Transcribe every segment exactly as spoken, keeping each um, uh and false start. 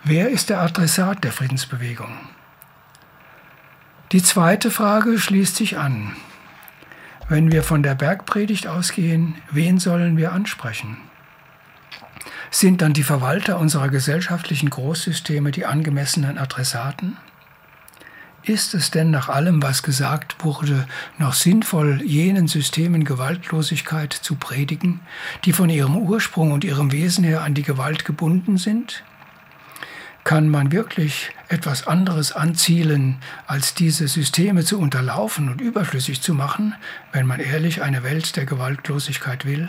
Wer ist der Adressat der Friedensbewegung? Die zweite Frage schließt sich an. Wenn wir von der Bergpredigt ausgehen, wen sollen wir ansprechen? Sind dann die Verwalter unserer gesellschaftlichen Großsysteme die angemessenen Adressaten? Ist es denn nach allem, was gesagt wurde, noch sinnvoll, jenen Systemen Gewaltlosigkeit zu predigen, die von ihrem Ursprung und ihrem Wesen her an die Gewalt gebunden sind? Kann man wirklich etwas anderes anzielen, als diese Systeme zu unterlaufen und überflüssig zu machen, wenn man ehrlich eine Welt der Gewaltlosigkeit will?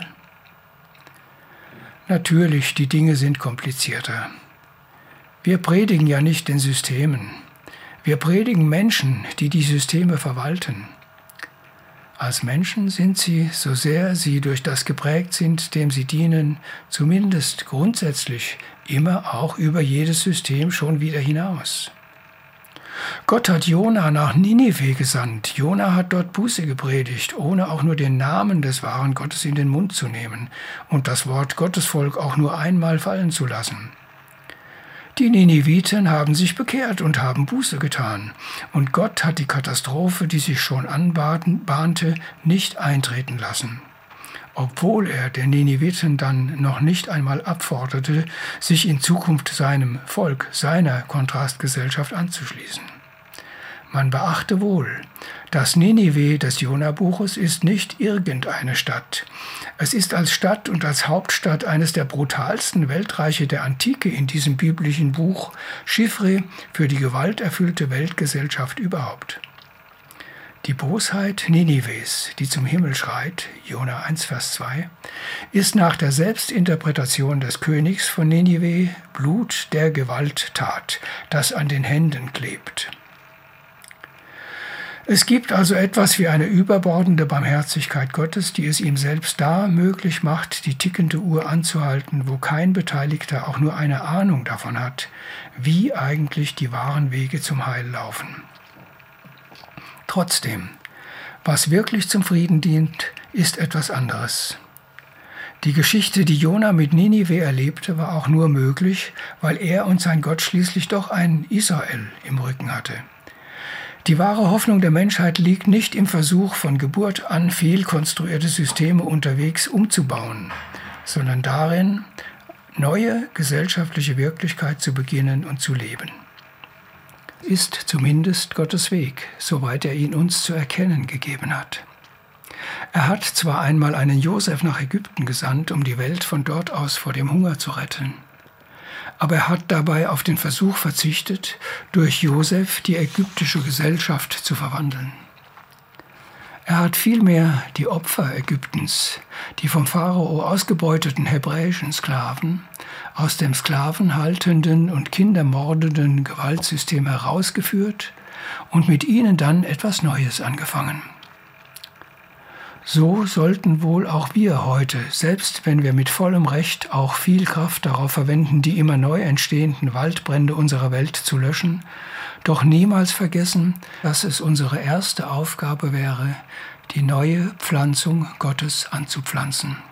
Natürlich, die Dinge sind komplizierter. Wir predigen ja nicht den Systemen. Wir predigen Menschen, die die Systeme verwalten. Als Menschen sind sie, so sehr sie durch das geprägt sind, dem sie dienen, zumindest grundsätzlich immer auch über jedes System schon wieder hinaus. Gott hat Jona nach Ninive gesandt. Jona hat dort Buße gepredigt, ohne auch nur den Namen des wahren Gottes in den Mund zu nehmen und das Wort Gottesvolk auch nur einmal fallen zu lassen. Die Niniviten haben sich bekehrt und haben Buße getan. Und Gott hat die Katastrophe, die sich schon anbahnte, nicht eintreten lassen. Obwohl er den Niniviten dann noch nicht einmal abforderte, sich in Zukunft seinem Volk, seiner Kontrastgesellschaft anzuschließen. Man beachte wohl, das Ninive des Jona-Buches ist nicht irgendeine Stadt. Es ist als Stadt und als Hauptstadt eines der brutalsten Weltreiche der Antike in diesem biblischen Buch Chiffre für die gewalterfüllte Weltgesellschaft überhaupt. Die Bosheit Ninives, die zum Himmel schreit, Jona eins, Vers zwei, ist nach der Selbstinterpretation des Königs von Ninive Blut der Gewalttat, das an den Händen klebt. Es gibt also etwas wie eine überbordende Barmherzigkeit Gottes, die es ihm selbst da möglich macht, die tickende Uhr anzuhalten, wo kein Beteiligter auch nur eine Ahnung davon hat, wie eigentlich die wahren Wege zum Heil laufen. Trotzdem, was wirklich zum Frieden dient, ist etwas anderes. Die Geschichte, die Jona mit Ninive erlebte, war auch nur möglich, weil er und sein Gott schließlich doch ein Israel im Rücken hatte. Die wahre Hoffnung der Menschheit liegt nicht im Versuch, von Geburt an fehlkonstruierte Systeme unterwegs umzubauen, sondern darin, neue gesellschaftliche Wirklichkeit zu beginnen und zu leben. Ist zumindest Gottes Weg, soweit er ihn uns zu erkennen gegeben hat. Er hat zwar einmal einen Josef nach Ägypten gesandt, um die Welt von dort aus vor dem Hunger zu retten, aber er hat dabei auf den Versuch verzichtet, durch Josef die ägyptische Gesellschaft zu verwandeln. Er hat vielmehr die Opfer Ägyptens, die vom Pharao ausgebeuteten hebräischen Sklaven, aus dem sklavenhaltenden und kindermordenden Gewaltsystem herausgeführt und mit ihnen dann etwas Neues angefangen. So sollten wohl auch wir heute, selbst wenn wir mit vollem Recht auch viel Kraft darauf verwenden, die immer neu entstehenden Waldbrände unserer Welt zu löschen, doch niemals vergessen, dass es unsere erste Aufgabe wäre, die neue Pflanzung Gottes anzupflanzen.